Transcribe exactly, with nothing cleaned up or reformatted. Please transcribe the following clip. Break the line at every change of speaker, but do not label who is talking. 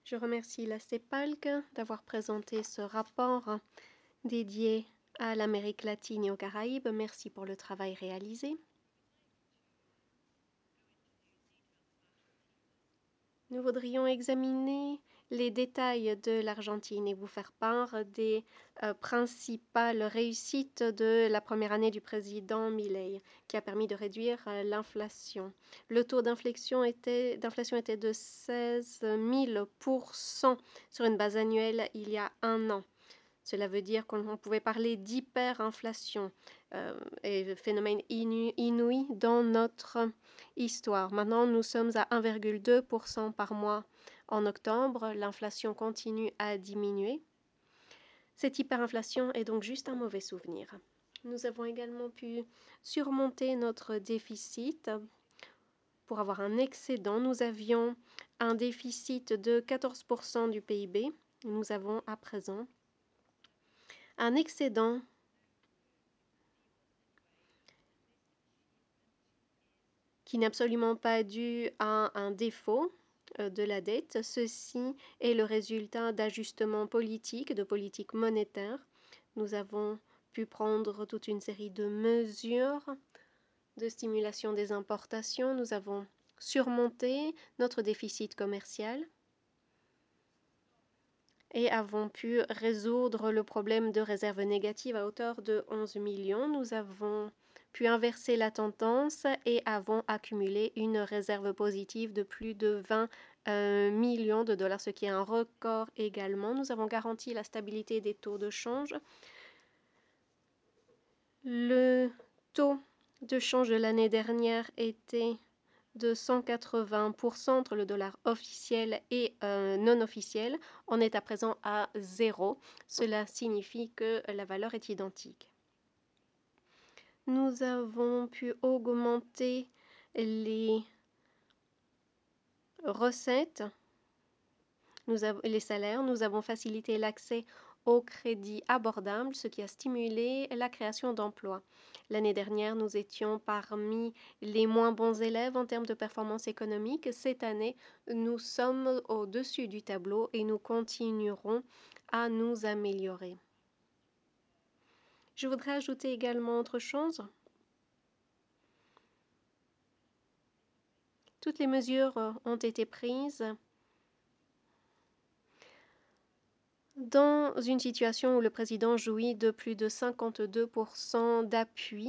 Je remercie la CEPALC d'avoir présenté ce rapport dédié à l'Amérique latine et aux Caraïbes. Merci pour le travail réalisé. Nous voudrions examiner les détails de l'Argentine et vous faire part des euh, principales réussites de la première année du président Milei, qui a permis de réduire euh, l'inflation. Le taux d'inflation était, d'inflation était de seize mille pour cent sur une base annuelle il y a un an. Cela veut dire qu'on pouvait parler d'hyperinflation, euh, et phénomène inu inouï dans notre histoire. Maintenant, nous sommes à un virgule deux pour cent par mois en octobre. L'inflation continue à diminuer. Cette hyperinflation est donc juste un mauvais souvenir. Nous avons également pu surmonter notre déficit pour avoir un excédent. Nous avions un déficit de quatorze pour cent du P I B. Nous avons à présent un excédent qui n'est absolument pas dû à un défaut euh, de la dette. Ceci est le résultat d'ajustements politiques, de politiques monétaires. Nous avons pu prendre toute une série de mesures de stimulation des importations. Nous avons surmonté notre déficit commercial et avons pu résoudre le problème de réserves négatives à hauteur de onze millions. Nous avons pu inverser la tendance et avons accumulé une réserve positive de plus de vingt euh, millions de dollars, ce qui est un record également. Nous avons garanti la stabilité des taux de change. Le taux de change de l'année dernière était de cent quatre-vingts pour cent entre le dollar officiel et euh, non officiel. On est à présent à zéro. Cela signifie que la valeur est identique. Nous avons pu augmenter les recettes, nous avons, les salaires. Nous avons facilité l'accès au crédit abordable, ce qui a stimulé la création d'emplois. L'année dernière, nous étions parmi les moins bons élèves en termes de performance économique. Cette année, nous sommes au-dessus du tableau et nous continuerons à nous améliorer. Je voudrais ajouter également autre chose. Toutes les mesures ont été prises dans une situation où le président jouit de plus de cinquante-deux pour cent d'appui